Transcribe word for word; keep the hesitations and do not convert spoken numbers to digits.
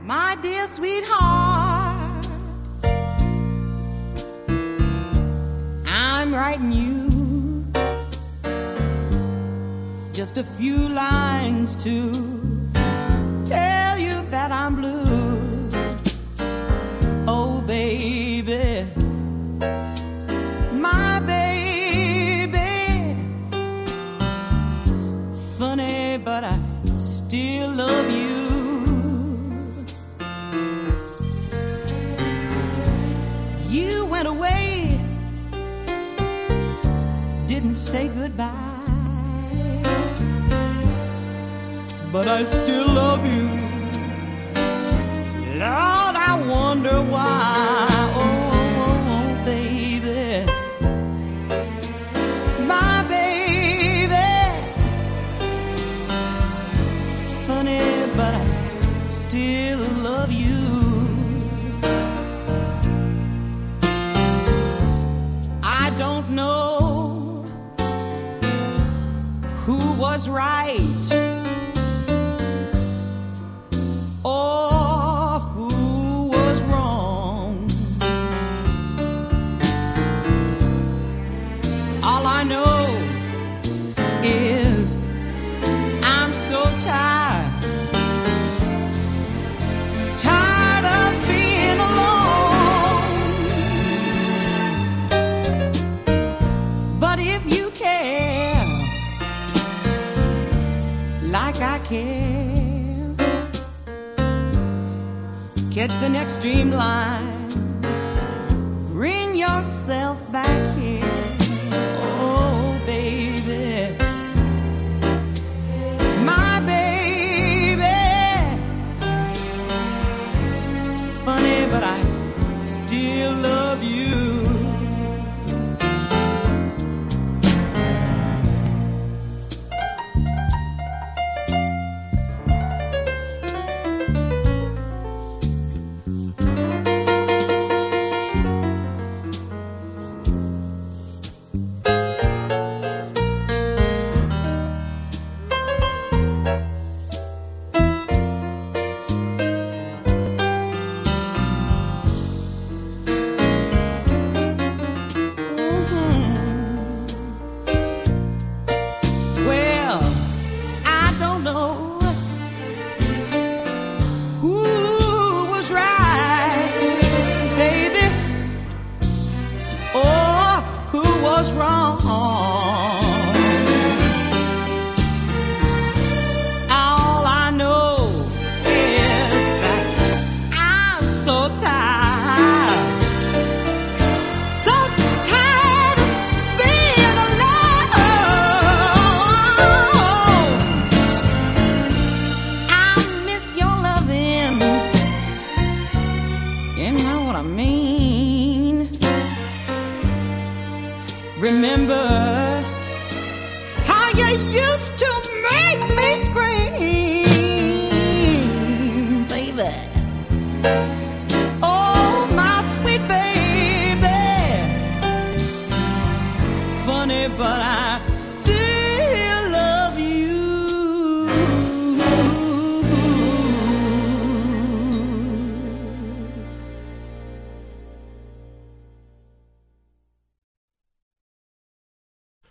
my dear sweetheart, I'm writing you just a few lines to tell you that I'm blue. Oh, baby, my baby, funny, but I still love you. You went away, didn't say goodbye, but I still love you. Lord, I wonder why. Oh, baby, my baby, funny, but I still love you. I don't know who was right or who was wrong. All I know is I'm so tired, tired of being alone. But if you care like I care, catch the next streamline, bring yourself back here. Oh, baby, my baby, funny, but I still love you. Was wrong. All I know is that I'm so tired, so tired of being alone. I miss your loving, you know what I mean. Remember how you used to make me scream.